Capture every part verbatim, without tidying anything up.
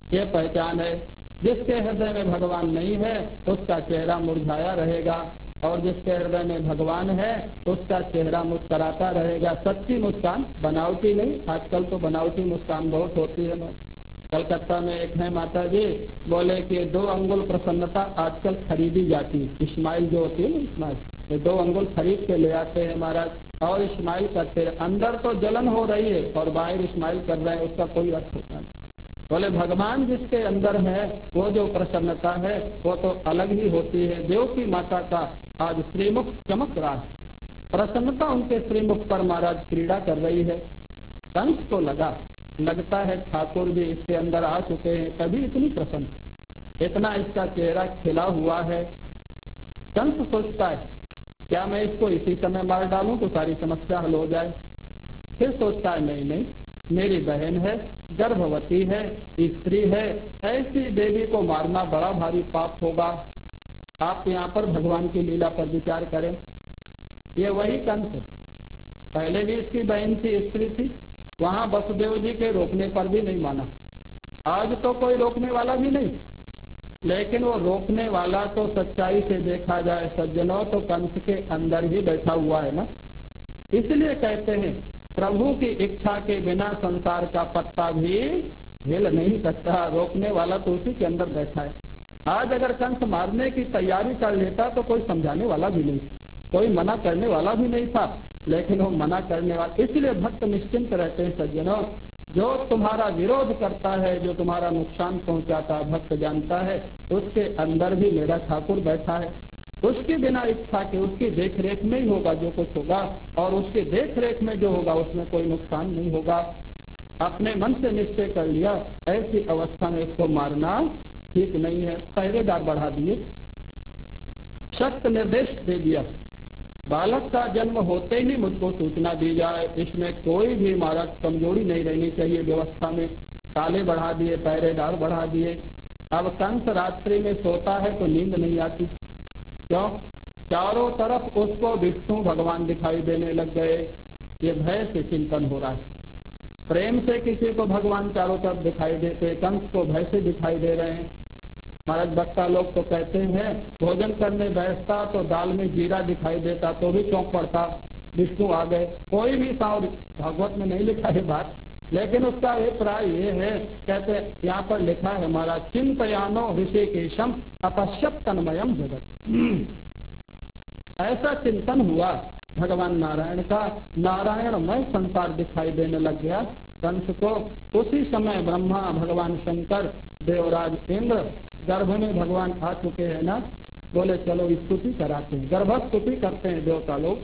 ये पहचान है। जिसके हृदय में भगवान नहीं है उसका चेहरा मुरझाया रहेगा, और जिसके हृदय में भगवान है उसका चेहरा मुस्कुराता रहेगा। सच्ची मुस्कान, बनावटी नहीं। आजकल तो बनावटी मुस्कान बहुत होती है ना। कलकत्ता में एक है माता जी, बोले कि दो अंगुल प्रसन्नता आजकल खरीदी जाती है। इस्माइल जो होती है ना, इस्माइल, ये दो अंगुल खरीद के ले आते हैं महाराज, और इस्माइल करते हैं। अंदर तो जलन हो रही है और बाहर इस्माइल कर रहे हैं, उसका कोई अर्थ होता नहीं। बोले भगवान जिसके अंदर है वो जो प्रसन्नता है वो तो अलग ही होती है। देव की माता का आज श्रीमुख चमक रहा है, प्रसन्नता उनके श्रीमुख पर महाराज क्रीड़ा कर रही है। कंस को लगा लगता है ठाकुर भी इसके अंदर आ चुके हैं, तभी इतनी प्रसन्न, इतना इसका चेहरा खिला हुआ है। कंस सोचता है क्या मैं इसको इसी समय मार डालूं तो सारी समस्या हल हो जाए। फिर सोचता है नहीं नहीं, मेरी बहन है, गर्भवती है, स्त्री है, ऐसी देवी को मारना बड़ा भारी पाप होगा। आप यहाँ पर भगवान की लीला पर विचार करें। ये वही कंस है, पहले भी इसकी बहन थी, स्त्री थी, वहां वसुदेव जी के रोकने पर भी नहीं माना। आज तो कोई रोकने वाला भी नहीं, लेकिन वो रोकने वाला तो सच्चाई से देखा जाए सज्जनों तो कंस के अंदर ही बैठा हुआ है ना। इसलिए कहते हैं प्रभु की इच्छा के बिना संसार का पत्ता भी हिल नहीं सकता। रोकने वाला तो उसी के अंदर बैठा है। आज अगर कंस मारने की तैयारी कर लेता तो कोई समझाने वाला भी नहीं, कोई मना करने वाला भी नहीं था, लेकिन वो मना करने वाला। इसलिए भक्त निश्चिंत रहते हैं सज्जनों, जो तुम्हारा विरोध करता है, जो तुम्हारा नुकसान पहुंचाता, भक्त जानता है उसके अंदर भी मेरा ठाकुर बैठा है। उसके बिना इच्छा के, उसकी देख रेख में ही होगा जो कुछ होगा, और उसके देख रेख में जो होगा उसमें कोई नुकसान नहीं होगा। अपने मन से निश्चय कर लिया, ऐसी अवस्था में इसको मारना ठीक नहीं है। पहरेदार बढ़ा दिए, सख्त निर्देश दे दिया, बालक का जन्म होते ही मुझको सूचना दी जाए, इसमें कोई भी महाराज कमजोरी नहीं रहनी चाहिए व्यवस्था में। ताले बढ़ा दिए, पहरेदार बढ़ा दिए। अब कंस रात्रि में सोता है तो नींद नहीं आती, क्यों? चारों तरफ उसको विष्णु भगवान दिखाई देने लग गए। ये भय से चिंतन हो रहा है। प्रेम से किसी को भगवान चारों तरफ दिखाई देते, कंस को भय से दिखाई दे रहे हैं। महाराज वक्ता लोग तो कहते हैं भोजन करने बैठता तो दाल में जीरा दिखाई देता तो भी चौंक पड़ता, विष्णु आ गए। कोई भी साव भागवत में नहीं लिखा है बात, लेकिन उसका अभिप्राय ये है, कहते यहाँ पर लिखा है हमारा चिंतयानो ऋषिकेशम अपश्यत तन्मयम जगत। ऐसा चिंतन हुआ भगवान नारायण का, नारायणमय संसार दिखाई देने लग गया कंस को। उसी समय ब्रह्मा, भगवान शंकर, देवराज इंद्र गर्भ में भगवान आ चुके हैं ना। बोले चलो स्तुति कराते हैं, गर्भस्तुति करते हैं देवता लोग।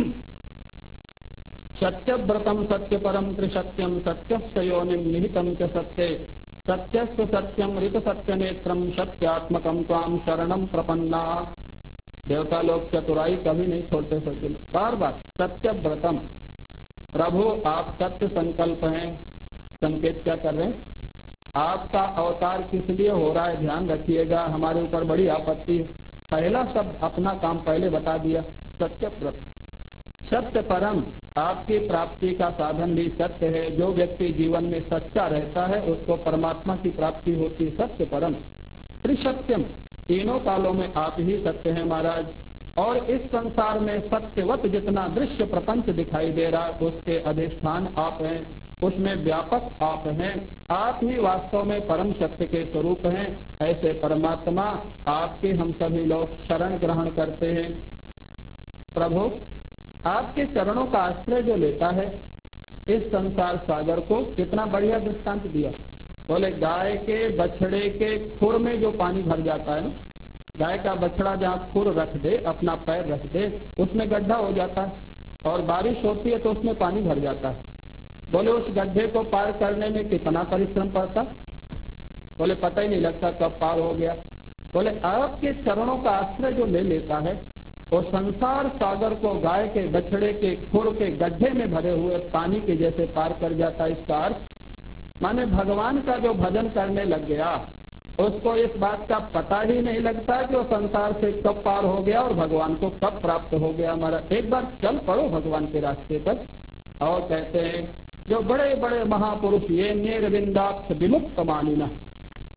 सत्य व्रतम सत्य परम त्रिसत्यम सत्य योनिम निहितम च सत्य सत्यस्व सत्यम ऋत सत्य नेत्रम सत्यात्मकम त्वाम शरणम प्रपन्ना। देवता लोग चतुराई कभी नहीं छोड़ते सत्य, बार बार सत्य व्रतम। प्रभु आप सत्य संकल्प हैं। संकेत क्या कर रहे हैं? आपका अवतार किस लिए हो रहा है ध्यान रखिएगा, हमारे ऊपर बड़ी आपत्ति है। पहला शब्द अपना काम पहले बता दिया, सत्य व्रत। सत्य परम, आपकी प्राप्ति का साधन भी सत्य है। जो व्यक्ति जीवन में सच्चा रहता है उसको परमात्मा की प्राप्ति होती है। सत्य परम त्रिसत्यम, तीनों कालों में आप ही सत्य हैं महाराज। और इस संसार में सत्यवत जितना दृश्य प्रपंच दिखाई दे रहा है उसके अधिष्ठान आप हैं, उसमें व्यापक आप हैं। आप ही वास्तव में परम सत्य के स्वरूप हैं। ऐसे परमात्मा आपके हम सभी लोग शरण ग्रहण करते हैं। प्रभु आपके चरणों का आश्रय जो लेता है, इस संसार सागर को कितना बढ़िया दृष्टांत दिया। बोले गाय के बछड़े के खुर में जो पानी भर जाता है ना, गाय का बछड़ा जहाँ खुर रख दे, अपना पैर रख दे, उसमें गड्ढा हो जाता है और बारिश होती है तो उसमें पानी भर जाता है। बोले उस गड्ढे को पार करने में कितना परिश्रम पड़ता? बोले पता ही नहीं लगता कब पार हो गया। बोले आपके चरणों का आश्रय जो ले लेता है वो संसार सागर को गाय के बछड़े के खुर के गड्ढे में भरे हुए पानी के जैसे पार कर जाता है। इसका अर्थ माने भगवान का जो भजन करने लग गया उसको इस बात का पता ही नहीं लगता कि वो संसार से कब पार हो गया और भगवान को कब प्राप्त हो गया। हमारा एक बार चल पड़ो भगवान के रास्ते पर। और कहते हैं जो बड़े बड़े महापुरुष ये निर्विंदाक्ष विमुक्त मानिना,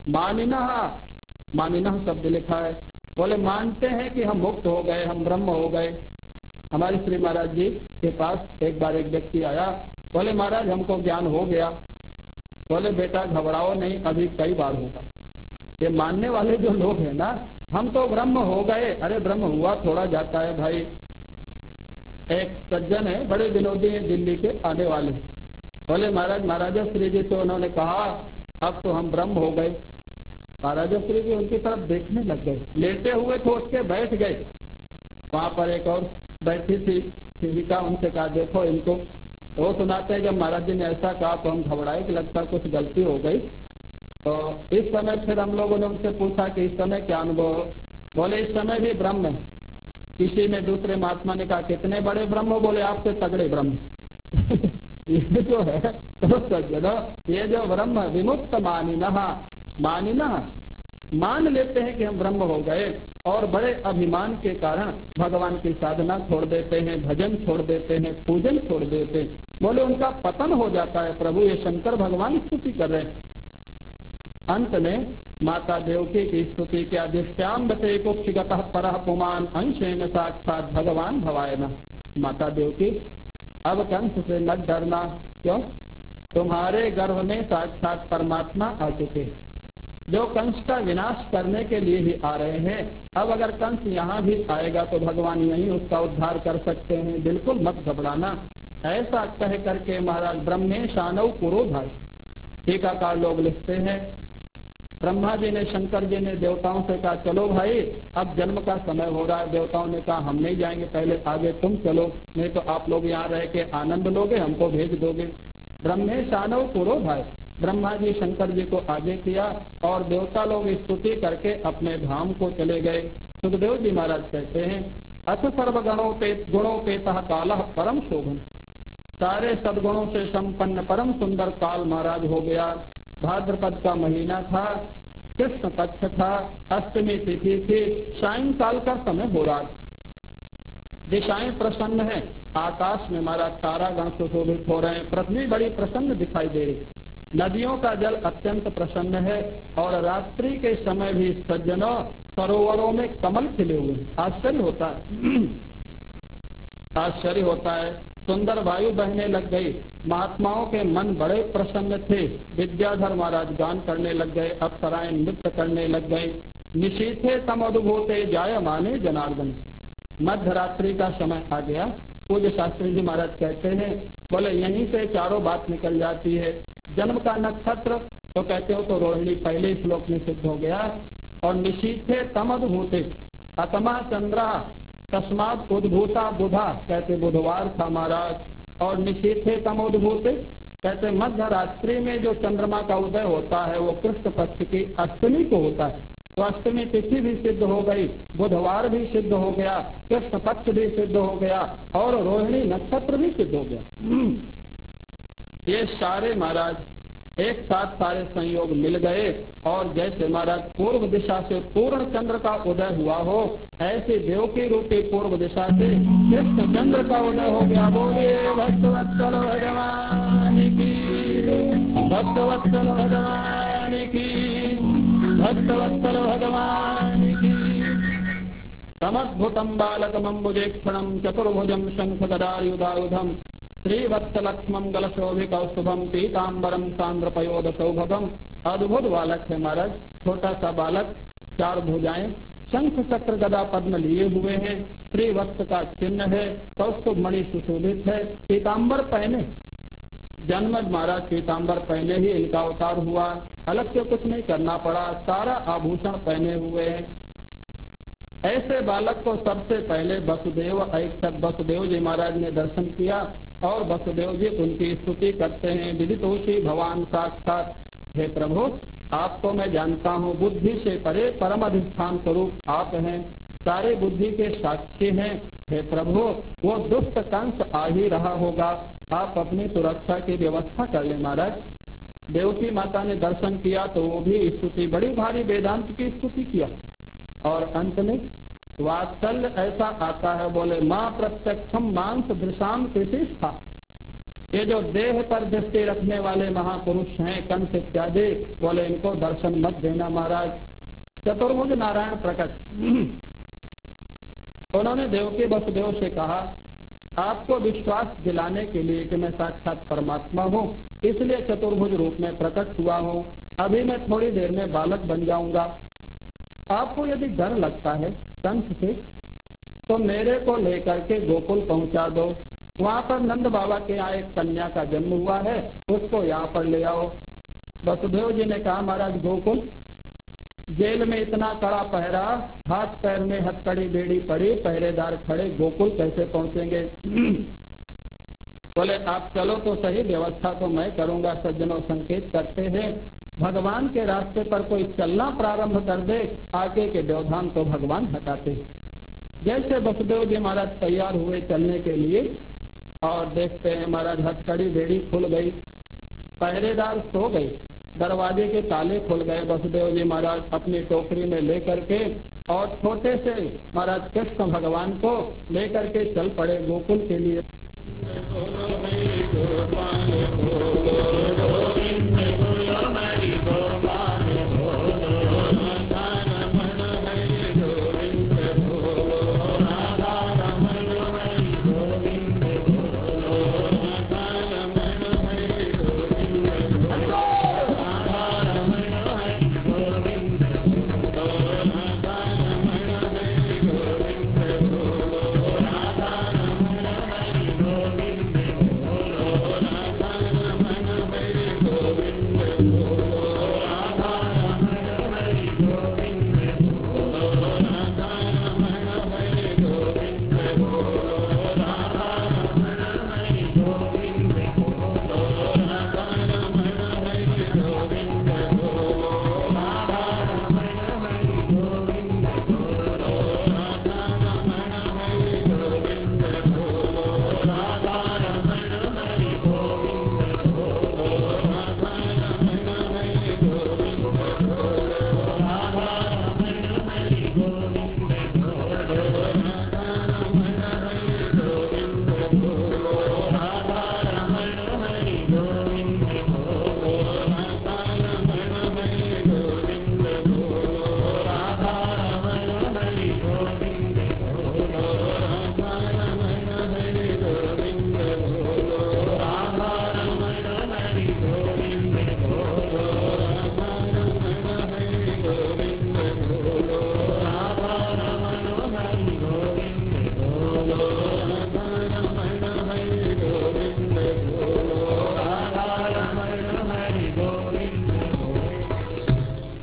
मानिनः, मानिनः शब्द लिखा है, बोले मानते हैं कि हम मुक्त हो गए, हम ब्रह्म हो गए। हमारे श्री महाराज जी के पास एक बार एक व्यक्ति आया, बोले महाराज हमको ज्ञान हो गया। बोले बेटा घबराओ नहीं, अभी कई बार होगा। ये मानने वाले जो लोग हैं ना, हम तो ब्रह्म हो गए, अरे ब्रह्म हुआ थोड़ा जाता है भाई। एक सज्जन है, बड़े विनोदी हैं, दिल्ली के आने वाले। बोले महाराज महाराजा श्री जी से उन्होंने कहा अब तो हम ब्रह्म हो गए। महाराजा श्री जी उनकी तरफ देखने लग गए, लेटे हुए थे, उठ के बैठ गए। वहां पर एक और बैठी थी सेविका, उनसे कहा देखो इनको। वो सुनाते हैं जब महाराज जी ने ऐसा कहा तो हम घबराए कि लगता कुछ गलती हो गई। तो इस समय फिर हम लोगों ने उनसे पूछा कि इस समय क्या अनुभव? बोले इस समय भी ब्रह्म है। किसी ने दूसरे महात्मा ने कहा कितने बड़े ब्रह्म? बोले आपसे तगड़े ब्रह्म। ये जो है तो सज्जनों, ये जो ब्रह्म विमुक्त मानिनः, मानिनः मान लेते हैं कि हम ब्रह्म हो गए और बड़े अभिमान के कारण भगवान की साधना छोड़ देते हैं, भजन छोड़ देते हैं, पूजन छोड़ देते हैं। बोले उनका पतन हो जाता है। प्रभु ये शंकर भगवान स्तुति कर रहे हैं। अंत में माता देवकी की स्तुति क्या, दिश्याम बते कुक्षिगतः परः पुमान अंशेन साक्षात भगवान भवाय नमः। माता देवकी अब कंस से मत डरना, क्यों? तुम्हारे गर्भ में साक्षात परमात्मा आ चुके, जो कंस का विनाश करने के लिए ही आ रहे हैं। अब अगर कंस यहाँ भी आएगा तो भगवान यहीं उसका उद्धार कर सकते हैं, बिल्कुल मत घबराना। ऐसा कह करके महाराज ब्रह्मेशानौ पुरोधाय। टीकाकार लोग लिखते हैं ब्रह्मा जी ने, शंकर जी ने देवताओं से कहा चलो भाई अब जन्म का समय हो रहा है। देवताओं ने कहा हम नहीं जाएंगे, पहले आगे तुम चलो, नहीं तो आप लोग यहाँ रह के आनंद लोगे, हमको भेज दोगे। ब्रह्मेशानौ पुरोधाय। ब्रह्मा जी शंकर जी को आगे किया और देवता लोग स्तुति करके अपने धाम को चले गए। सुखदेव जी महाराज कहते हैं अथ सर्वगणों पे गुणों पे तह कालः परम शोभन। सारे सदगुणों से संपन्न परम सुंदर काल महाराज हो गया। भाद्रपद का महीना था, कृष्ण पक्ष था, अष्टमी तिथि थी, सायंकाल का समय हो रहा। दिशाएं प्रसन्न है, आकाश में हमारा तारागण सुशोभित हो रहे हैं, पृथ्वी बड़ी प्रसन्न दिखाई दे रही, नदियों का जल अत्यंत प्रसन्न है और रात्रि के समय भी सज्जनों सरोवरों में कमल खिले हुए। आश्चर्य होता है, आश्चर्य होता है। सुंदर वायु बहने लग गई, महात्माओं के मन बड़े प्रसन्न थे। विद्याधर महाराज गान करने लग गए, अप्सराएं नृत्य करने लग गई। निशीथे तमोद्भूते जायमाने जनार्दन। मध्य रात्रि का समय आ गया। पूज्य शास्त्री जी महाराज कहते हैं, बोले यहीं से चारों बात निकल जाती है। जन्म का नक्षत्र तो कहते हो तो रोहिणी पहले श्लोक में सिद्ध हो गया। और निशीथे तमद्भूते, अतमा चंद्रा तस्मात उद्भूता बुधा, कहते बुधवार था महाराज। और निशीथे तमोद्भूते कहते मध्य रात्रि में जो चंद्रमा का उदय होता है वो कृष्ण पक्ष की अष्टमी को होता है। तो अष्टमी तिथि भी सिद्ध हो गई, बुधवार भी सिद्ध हो गया, कृष्ण पक्ष भी सिद्ध हो गया और रोहिणी नक्षत्र भी सिद्ध हो गया। ये सारे महाराज एक साथ सारे संयोग मिल गए और जैसे महाराज पूर्व दिशा से पूर्ण चंद्र का उदय हुआ हो, ऐसे देव की रूपी पूर्व दिशा से कृष्ण चंद्र का उदय हो गया। बोले भक्तवत्सल भगवान की, भक्तवत्सल भगवान की, भक्तवत्सल भगवान की। समद्भुतम बालकमंबुजेक्षणम चतुर्भुजम शंख गदायुधायुधम श्रीवत्सलक्ष्मंगल शोभिकौस्तुभम पीताम्बरम सांद्र पयोद सौभगम। अद्भुत बालक है महाराज, छोटा सा बालक, चार भुजाएं, शंख चक्र गदा पद्म लिए हुए हैं, श्रीवत्स का चिन्ह है, कौस्तुभ मणि सुशोभित है, पीताम्बर पहने। जन्म महाराज पीताम्बर पहने ही इनका अवतार हुआ, अलग से कुछ नहीं करना पड़ा, सारा आभूषण पहने हुए हैं। ऐसे बालक को सबसे पहले वसुदेव ऐक्षत वसुदेव जी महाराज ने दर्शन किया और वसुदेव जी उनकी स्तुति करते हैं। विदितोषी भगवान साक्षात, हे प्रभु आपको मैं जानता हूँ, बुद्धि से परे परम अधिष्ठान स्वरूप आप हैं, सारे बुद्धि के साक्षी हैं। हे प्रभु वो दुष्ट कंस आ ही रहा होगा, आप अपनी सुरक्षा की व्यवस्था कर ले महाराज। देवकी माता ने दर्शन किया तो वो भी स्तुति, बड़ी भारी वेदांत की स्तुति किया। और अंत में वात्सल्य ऐसा आता है, बोले माँ प्रत्यक्षम मांस दृशाम कृषि था। ये जो देह पर दृष्टि रखने वाले महापुरुष हैं कंस इत्यादि, बोले इनको दर्शन मत देना महाराज। चतुर्भुज नारायण प्रकट। उन्होंने देवकी वसुदेव से कहा, आपको विश्वास दिलाने के लिए कि मैं साक्षात परमात्मा हूँ, इसलिए चतुर्भुज रूप में प्रकट हुआ हूँ। अभी मैं थोड़ी देर में बालक बन जाऊंगा। आपको यदि डर लगता है कंस से, तो मेरे को लेकर के गोकुल पहुंचा दो। वहाँ पर नंद बाबा के यहाँ एक कन्या का जन्म हुआ है, उसको यहाँ पर ले आओ। वसुदेव जी ने कहा, महाराज गोकुल जेल में इतना कड़ा पहरा, हाथ पैर में हथकड़ी बेड़ी पड़ी, पहरेदार खड़े, गोकुल कैसे पहुंचेंगे? बोले आप चलो तो सही, व्यवस्था तो मैं करूंगा। सज्जनों संकेत करते हैं, भगवान के रास्ते पर कोई चलना प्रारंभ कर दे, आगे के व्यवधान तो भगवान हटाते। जैसे वसुदेव जी महाराज तैयार हुए चलने के लिए, और देखते हैं महाराज हथकड़ी बेड़ी खुल गई, पहरेदार सो गए, दरवाजे के ताले खुल गए। वसुदेव जी महाराज अपनी टोकरी में लेकर के और छोटे से महाराज कृष्ण भगवान को लेकर के चल पड़े गोकुल के लिए।